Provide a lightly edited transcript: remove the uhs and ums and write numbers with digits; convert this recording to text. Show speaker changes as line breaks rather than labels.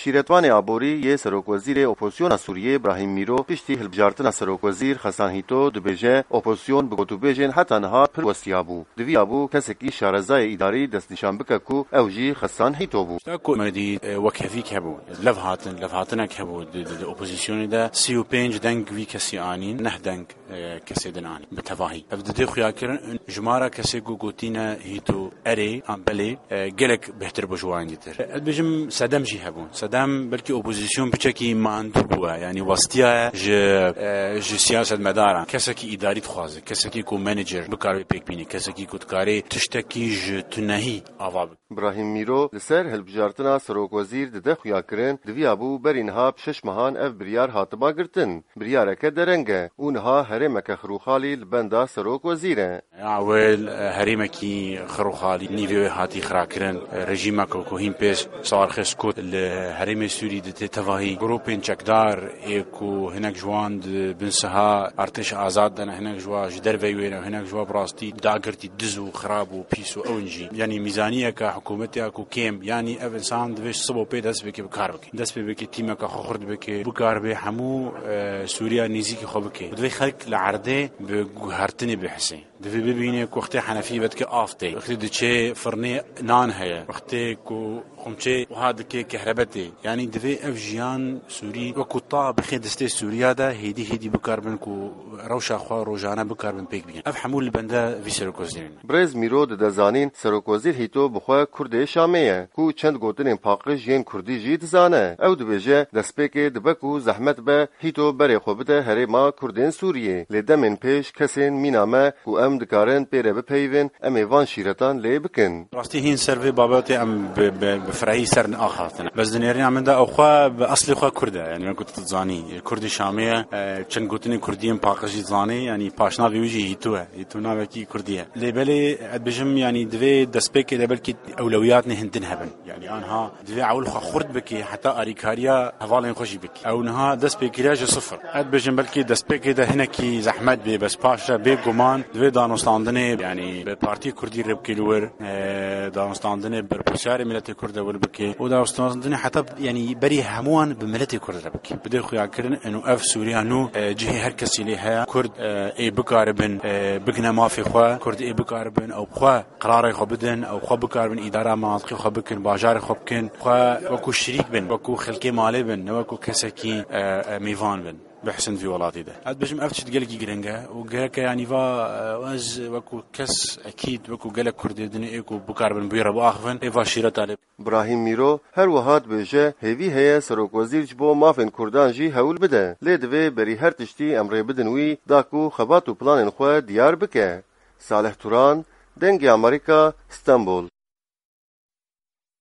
شیرتوان عبوری یه سروکوزیر اپوزیسیون سوریه ابراهیم میرو پشتی هلبجارتن سروکوزیر خسان هیتو دبیجه اپوزیسیون بگوتو بیجن حتی نها پر وستیابو دوی ابو کسکی شارزای اداری دست نشان بککو اوجی خسان هیتو بو
تاكو مدي وكفيك هبو لفهاتنك هبو الاوبوزيسيون دا سيو بينج دنگ في كسي انين نهدنگ كسي دناني بتفاهي ابدي خويا كرن جمارا كسي غوتينا هيتو اري امبلي جلك بهتر بجوان ديتر بجم سدام جي هبون سدام بلكي اوبوزيسيون بچكي ما انتو يعني وسطيا ج سياسه مدارا كسكي اداري تخوازه كسكي كو مانجر بكاري بيك بيني كسكي كو تكاري تشتكي ج تنهي اواب
ابراهیم میرو لسر هلبجارتنا سروکوزیر دده خویا کرن دوی ابو برینها بشش مهان اف بریار هاتبا گرتن بریارک درنگه اونها هرمک خروخالی لبندا سروکوزیره
اول هرمکی خروخالی نیوی هاتی خراکرن رژیمک کوهیم پیش صارخس کو الهرم سوری دته تواهی گروپین چکدار اكو هناك جوان بنسها ارتش آزاد دنا هناك جوا جدر وينا هناك جوا براستي داغرتي دزو خراب وبيسو اونجي يعني ميزانيه كحكومتي اكو كيم يعني اف انسان دبش صبو بي دس بك بكاربك دس بك تيمك خرد بك بكاربي حمو سوريا نيزيك خوبك بدي خلق العرضه بهرتني بحسين دفي ببيني وقتي حنفي بدك آفتي وقتي دشي فرني نان هيا وقتي كو خمشي وهذا كي كهربتي يعني دفي افجيان سوري وكوطا بخي دستي سوريا دا هيدي بكاربن كو روشا خوا روجانا بكاربن بيك بين افهموا البندا في سروكوزين
برز میرو دزانین سروکوزیر هیتو بخوا کرد شامیه کو چند گوتن پاقش ین کردی جی دزانه او دبیجه دسپیک دبکو زحمت به هیتو بری خوبده هری ما کردین سوریه لدمن پیش کسین مینامه کو ام دکارن پیره بپیون ام ایوان شیرتان لی بکن
راستي هين سيرفي باباتي ام بفرعي سرن اخرتنا بس دنيرين عم دا اخوا باصلي اخوا كرده يعني ما كنت تزاني كردي شاميه چن گوتني كرديين باقشي زاني يعني باشنا بيوجي هيتونا بكي كرديه لبلي بجم يعني دوي دسبيك لبلكي اولوياتني هندن هبن يعني انها دوي عول خرد بكي حتى اريكاريا هفالين خوشي بكي او نها دسبيك راج صفر اد بجم بلكي دسبيك ده هناكي زحمت بي بس باشا بي گمان دوي دانوستاندني يعني بارتي كردي ربكي لور دانوستاندني بربوشاري ملتي كرده ولبكي ودانوستاندني حتى يعني بري هموان بملتي كرده ربكي بدي خويا كرن انه اف سوريا نو جهه هركسي لها كرد اي بكاربن بقنا ما في خوا كرد اي بكاربن او خوا قراري خو بدن او خو بكاربن اداره مناطقي خو بكن باجار خو بكن خوا وكو شريك بن وكو خلكي مالي بن وكو كسكي ميفان بن بحسن في ولاتي ده هاد بجم افتش تقلقي جرنجا وقالك يعني فا واز وكو كس اكيد وكو قالك كردي دني اكو بكاربن بيرا باخفن ايفا شيره طالب
ابراهیم میرو هر وهات بيجه هيوي هي سروکوزیر جبو مافن کردان جی هول بده لدوی بری هر تشتی امر بدنوی داکو خبات و پلان خو دیار بکه صالح توران دنگ امریکا استانبول